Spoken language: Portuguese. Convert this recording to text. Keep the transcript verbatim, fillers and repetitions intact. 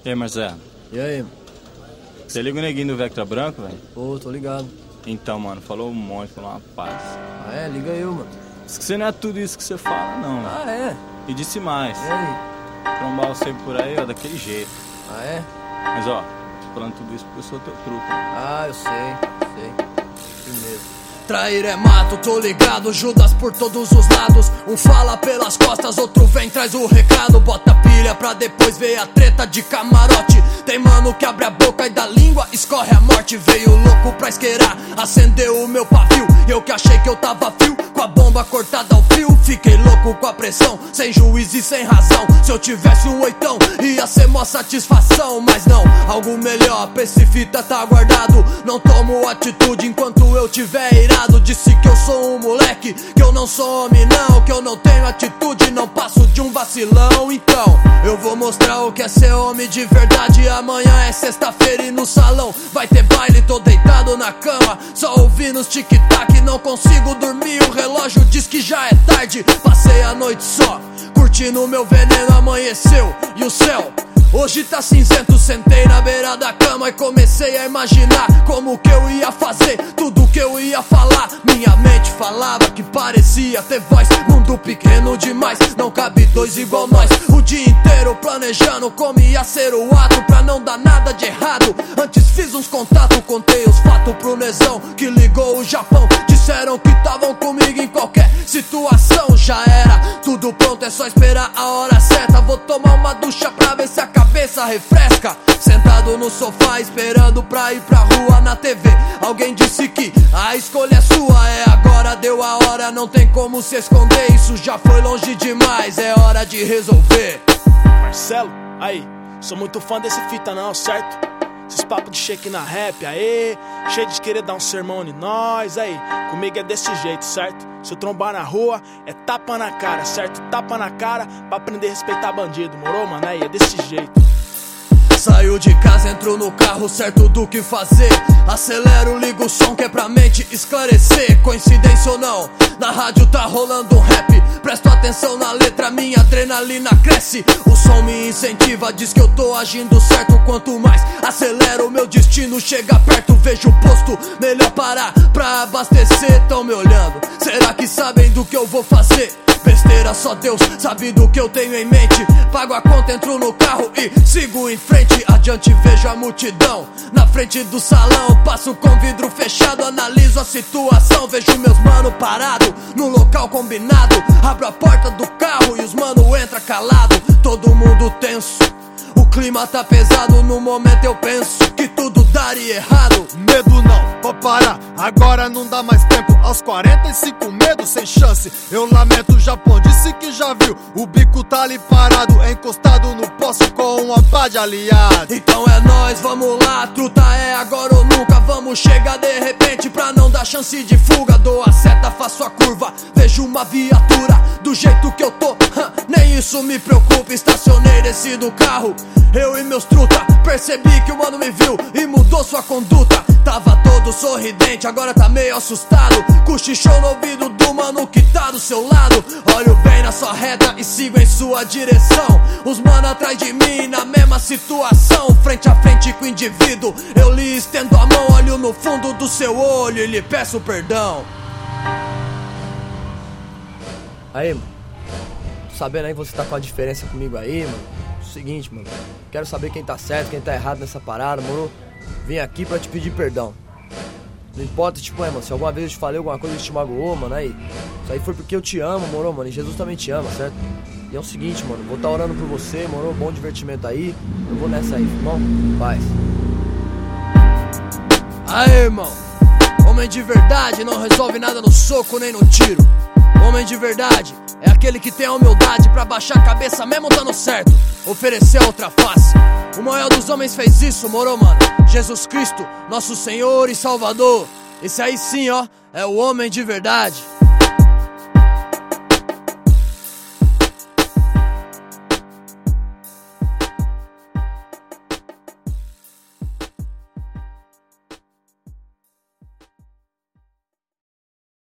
E aí, Marcelo? E aí, mano? Você liga o neguinho do Vectra Branco, velho? Ô, tô ligado. Então, mano, falou um monte, falou uma paz. Ah, é? Liga eu, mano. Diz que você não é tudo isso que você fala, não. Ah, é? E disse mais. E aí? Trombar você por aí, ó, daquele jeito. Ah, é? Mas, ó, tô falando tudo isso porque eu sou teu truco. Ah, eu sei, sei. Isso mesmo. Trair é mato, tô ligado, Judas por todos os lados. Um fala pelas costas, outro vem, traz o recado. Bota pilha pra depois ver a treta de camarote. Tem mano que abre a boca e da língua escorre a morte. Veio louco pra isqueirar, acendeu o meu pavio. Eu que achei que eu tava fio, com a bomba cortada ao fio. Fiquei louco com a pressão, sem juiz e sem razão. Se eu tivesse um oitão, ia ser mó satisfação. Mas não, algo melhor pra esse fita tá guardado. Não tomo atitude enquanto eu tiver irado. Disse que eu sou um moleque, que eu não sou homem não, que eu não tenho atitude, não passo de um vacilão. Então, eu vou mostrar o que é ser homem de verdade. Amanhã é sexta-feira e no salão vai ter baile, tô deitado na cama, só ouvindo os tic-tac. Não consigo dormir, o relógio diz que já é tarde. Passei a noite só, curtindo meu veneno, amanheceu e o céu hoje tá cinzento. Sentei na beira da cama e comecei a imaginar como que eu ia fazer, tudo que eu ia falar. Minha mente falava que parecia ter voz. Mundo pequeno demais, não cabe dois igual nós. O dia inteiro planejando como ia ser o ato, pra não dar nada de errado. Antes fiz uns contatos, contei os fatos pro Nezão, que ligou o Japão. Disseram que estavam comigo em qualquer situação. Já era, tudo pronto, é só esperar a hora certa. Vou tomar uma ducha pra ver se a cabeça refresca. Sentado no sofá esperando pra ir pra rua na T V. Alguém disse que a escolha é sua, é agora, deu a hora, não tem como se esconder. Isso já foi longe demais, é hora de resolver. Marcelo, aí, sou muito fã desse fita não, certo? Esses papos de shake na rap, aê, cheio de querer dar um sermão em nós, aí, comigo é desse jeito, certo? Se eu trombar na rua, é tapa na cara, certo? Tapa na cara pra aprender a respeitar bandido, morou, mano? Aí, é desse jeito. Saiu de casa, entrou no carro, certo do que fazer. Acelero, ligo o som que é pra mente esclarecer. Coincidência ou não, na rádio tá rolando um rap. Presto atenção na letra, minha adrenalina cresce. O som me incentiva, diz que eu tô agindo certo. Quanto mais acelero, meu destino chega perto. Vejo o posto, melhor parar pra abastecer. Tão me olhando, será que sabem do que eu vou fazer? Besteira, só Deus sabe do que eu tenho em mente. Pago a conta, entro no carro e sigo em frente. Adiante vejo a multidão na frente do salão. Passo com vidro fechado, analiso a situação. Vejo meus mano parado no local combinado. Abro a porta do carro e os mano entra calado. Todo mundo tenso, o clima tá pesado. No momento eu penso que tudo daria errado. Medo não, pode parar, agora não dá mais tempo. Aos quarenta e cinco, medo sem chance. Eu lamento, o Japão disse que já viu. O bico tá ali parado, encostado no poste com uma pá de aliado. Então é nóis, vamos lá, truta é agora ou nunca. Vamos chegar de repente pra não dar chance de fuga. Dou a seta, faço a curva, vejo uma viatura. Do jeito que eu tô, hum, nem isso me preocupa. Estacionei, desci do carro, eu e meus truta. Percebi que o mano me viu e mudou sua conduta. Tava todo sorridente, agora tá meio assustado. Cochichou no ouvido do mano que tá do seu lado. Olho bem na sua reta e sigo em sua direção. Os mano atrás de mim na mesma situação. Frente a frente com o indivíduo, eu lhe estendo a mão. Olho no fundo do seu olho e lhe peço perdão. Aí, mano, tô sabendo aí que você tá com a diferença comigo aí, mano. Seguinte, mano, quero saber quem tá certo, quem tá errado nessa parada, moro? Vim aqui pra te pedir perdão. Não importa, tipo, é, mano, se alguma vez eu te falei alguma coisa que te magoou, mano, aí. Isso aí foi porque eu te amo, moro, mano, e Jesus também te ama, certo? E é o seguinte, mano, vou tá orando por você, moro, bom divertimento aí. Eu vou nessa aí, irmão, paz. Aê, irmão, homem de verdade não resolve nada no soco nem no tiro. Homem de verdade é aquele que tem a humildade pra baixar a cabeça mesmo dando certo, oferecer a outra face. O maior dos homens fez isso, moro, mano? Jesus Cristo, nosso Senhor e Salvador. Esse aí sim, ó, é o homem de verdade.